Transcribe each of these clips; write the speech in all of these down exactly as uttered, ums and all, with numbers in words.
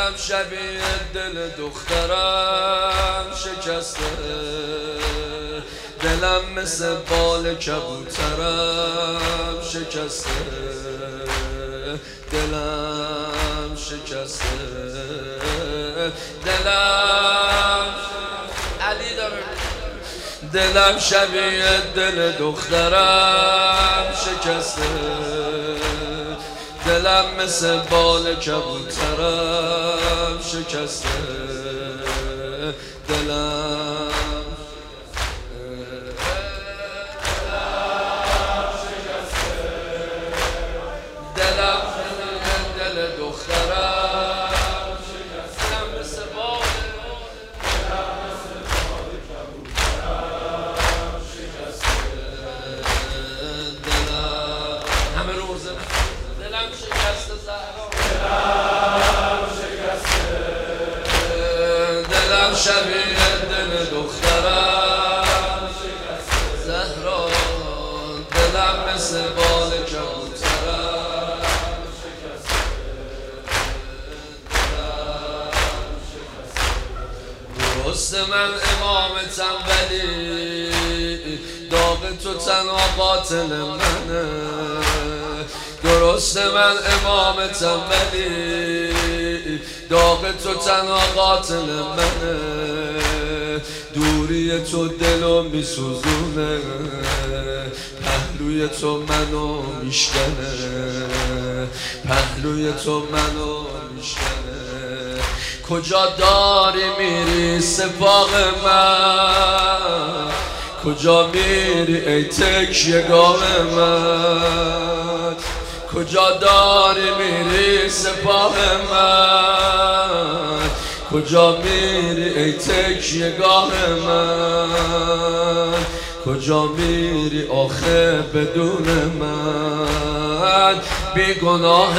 دلم شبیه دل دخترم شکسته، دلم مثل بال کبوترم شکسته، دلم شکسته، دلم علی داره، دلم شبیه دل دخترم شکسته، دلم مثل بال کبوترم شکسته، دلم شبیه دل دخترم زهرا، دلم مثل بال کبوترم درست من امامتم ولی داغ تو تنها قاتل منه، درست من امامتم ولی داغ تو تنها قاتل منه، دوری تو دلو میسوزونه، پهلوی تو منو میشکنه، پهلوی تو منو میشکنه، کجا داری میری سپاق من، کجا میری ای تکیه‌گاه من، کجا داری میری سپاه من، کجا میری ای تکیه‌گاه من، کجا میری آخه بدون من، بی گناه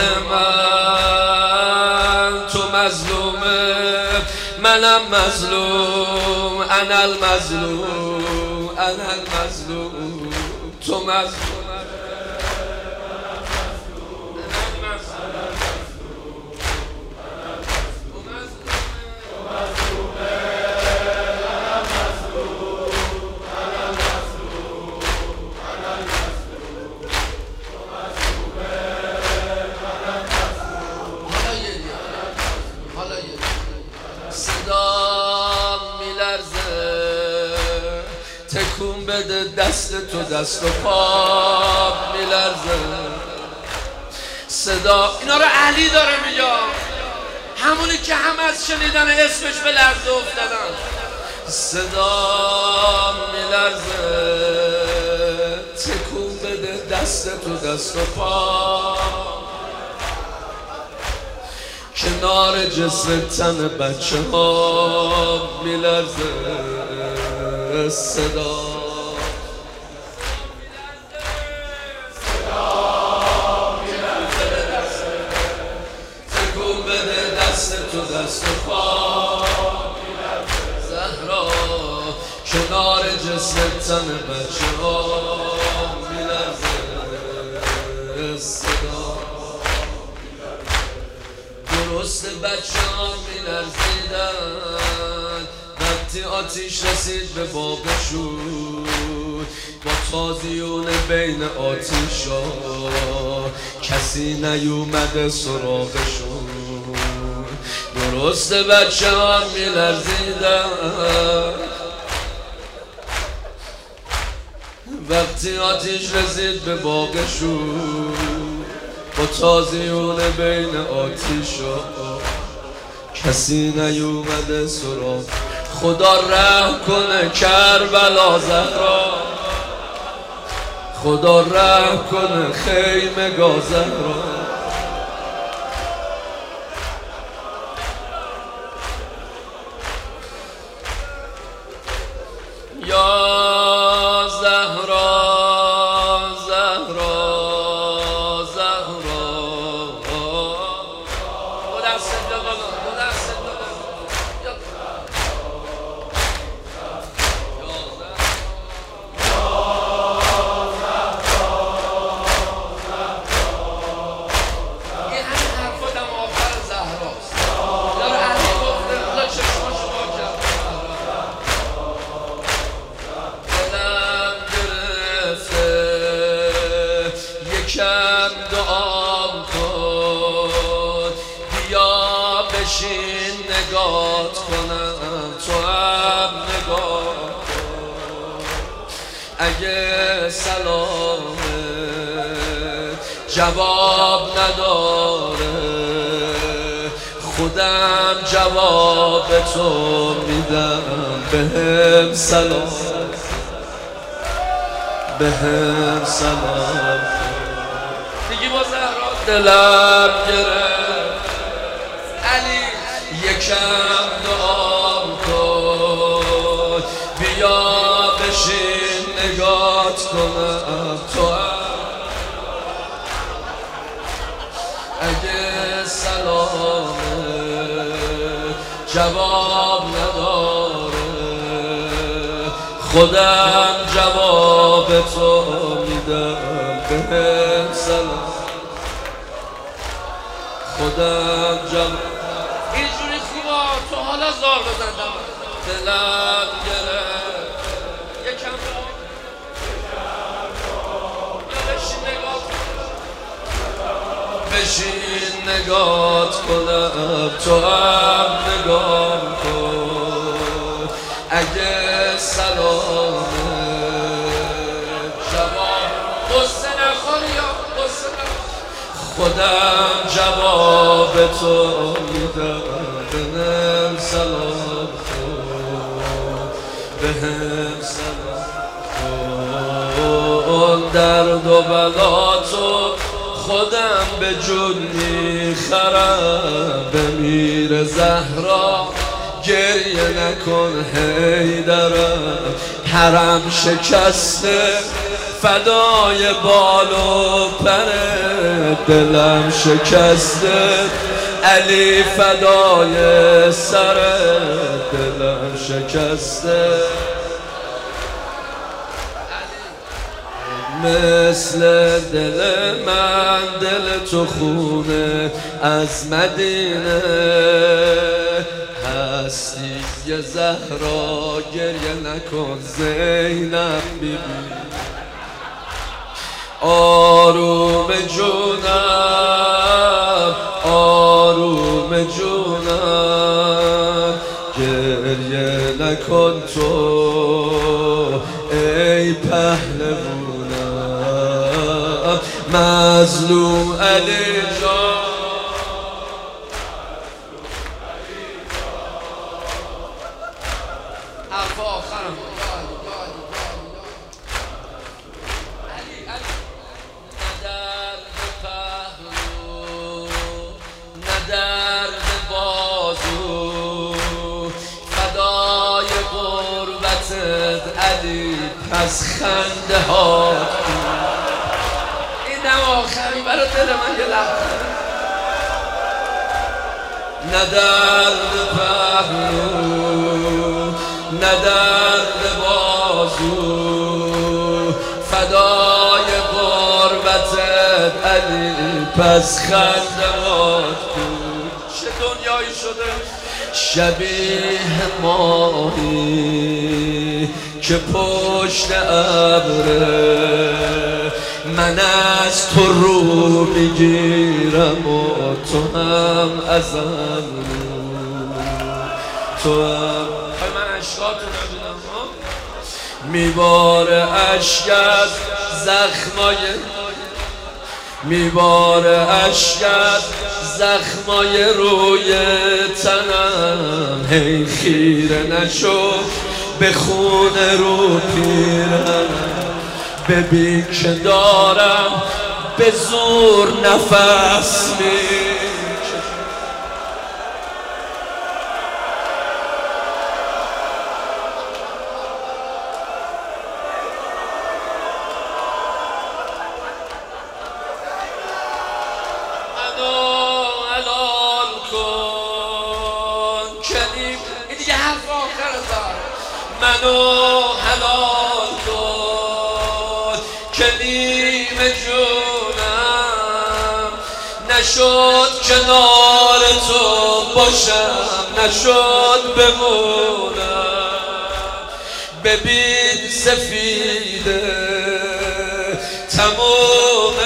من، تو مظلومه منم مظلوم، انا المظلوم انا المظلوم، تو مظلوم تکون بده دست تو دست و پا میلرزه، صدا اینا رو علی داره میگه، همونی که همه از شنیدن اسمش به لرزه افتادن، صدا میلرزه، تکون بده دست تو دست و پا، کنار جسم تن بچه ها میلرزه، صدا تکون بده دست تو دست و پا زهرا، کنار جسم تن بچه ها میلرزه، صدا درست بچه ها میلرزیدن وقتی آتیش رسید به باغشون، با تازیون بین آتیشا کسی نیومده سراغشون، درست بچه ها میلرزیدن وقتی آتیش رسید به باغشون، با تازیون بین آتیشا کسی نیومده سراغ، خدا رحم کنه کربلا زهرا، خدا رحم کنه خیمگاه زهرا، یا زهرا زهرا زهرا، دو دست دادم دو دست دادم اگه سلامت جواب نداره خودم جواب تو میدم. بهم سلام بهم سلام دیگه با زهرا دلم گرفت علی یکم دعا کن بیا بشین نگات کنم تو اگه سلامت جواب نداره خودم جواب تو میدم. بهم سلام خودم جواب اینجوری خوبا تو حالا زار بزندم دلم گرفت یکم بشین نگات کنم تو هم نگام کن اگه سلامت جواب قصه نخور یا قصه نخور خودم جواب تو میدم. بهم سلام کن بهم سلام کن درد و بلا تو خودم به جون میخرم. بمیر زهرا گریه نکن حیدرم حرم شکسته فدای بال و پره دلم شکسته علی فدای سره دلم شکسته مثل دل من دل تو خونه از مدینه هستی یه زهرا گریه نکن زینب بیبی آروم جونم آروم جونم گریه نکن تو ای پهلوانم مظلوم علی جان حرف آخرم علی پس خنده ها اینم آخری برای دل من یه لحظه نه درد پهلو نه درد بازو فدای غربتت علی پس خنده ها چه دنیایی شده شبیه ماهی که پشت ابره من از تو رو میگیرم و تو هم ازم تو هم من عشقاتو نبینم میباره عشق از زخمای میباره عشق از زخمای روی تنم هی خیره نشو به خون رو پیرم ببین که دارم به زور نفس میکشم منو حلال کن که نیم جونم نشد کنار تو باشم نشد بمونم ببین سفیده تموم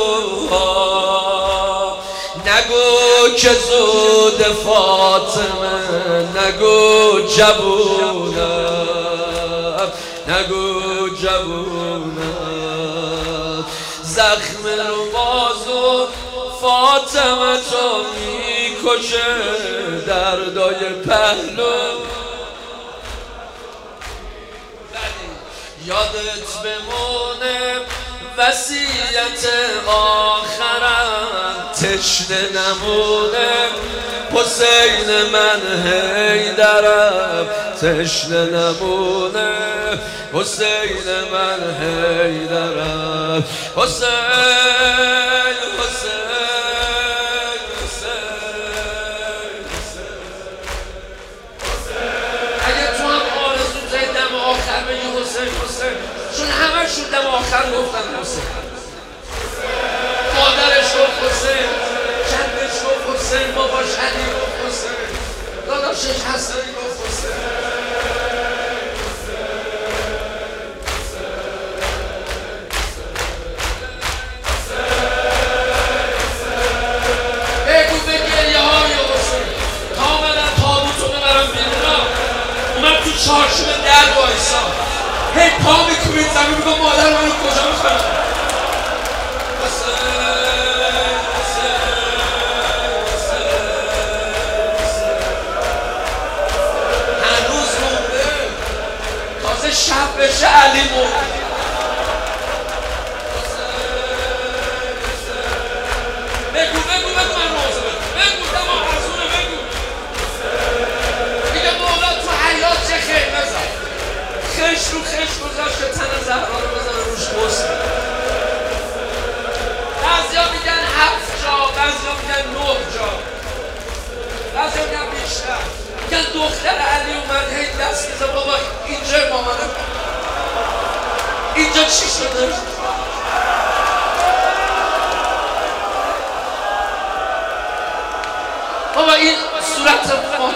موها نگو که زود فاطمه نگو جبونم نگو جوونم زخم رو بازو فاطمه تو میکشه دردای پهلو یادت بمونه وصیت آخرم تشنه نمونه حسین من حیدرم تشنه نمونه حسین من حیدرم حسین حسین حسین اگه تو هم آرزو داری دم آخر بگی حسین حسین چون همه شون دم آخر گفتن حسین مادرش گفت حسین جدش گفت حسین باباش علی گفت حسین داداشش حسنی گفت حسین بگو به گریه های حسین کاملا تابوتو ببرم بیرون اومد تو چارچوب در وایسا هی پا میکوبید زمین میگم مادر منو کجا میخواد هنوز مونده تازه شب بشه علی مرد بگو بگو بگو من موضوع بگو بگو دما ارزونه بگو میگه مولا تو حیات چه خیر نزد خش رو خش گذاشت که تن زهرا رو بزنه روش بسته بعضیا میگن هفت جا بعضیا میگن نه جا بعضیا میگن بیشتر میگن دختر علی اومد هی دست میزه بابا اینجا مامانم اینجا چی شده بابا این صورت ما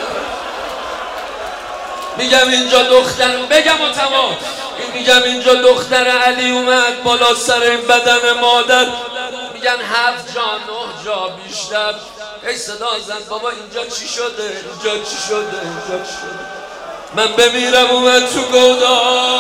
میگم اینجا دختر بگم و تمام میگم اینجا دختر علی اومد بالا سر این بدن مادر میگن هفت جا نه جا بیشتر ای صدا زن بابا اینجا چی شده اینجا چی شده اینجا چی شده من بمیرم اومد تو گودال